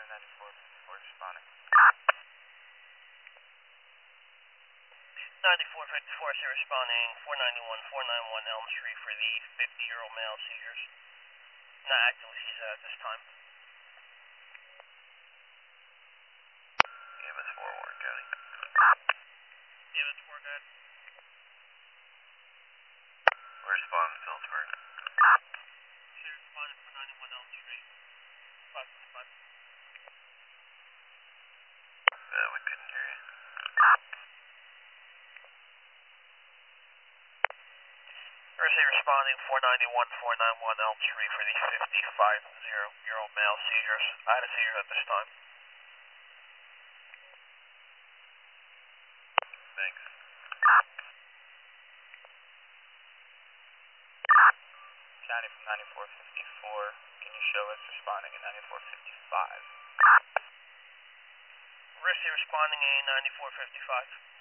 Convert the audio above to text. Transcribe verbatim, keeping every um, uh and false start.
ninety-four fifty-four responding. ninety-four fifty-four, so responding four ninety-one, four ninety-one Elm Street for the fifty-year-old male seizures. Not actively seized at this time. E M S four, Warren County. E M S four, go ahead. Respond, Phillipsburg. So responding four ninety-one Elm Street. five five. Uh, we couldn't hear you. Mercy responding four ninety-one, four ninety-one Elm Street for the fifty-five-year-old male seizures. I had a seizure at this time. Thanks. County from ninety-four fifty-four. Can you show us responding at ninety-four fifty-five? Mercy responding a ninety-four fifty-five.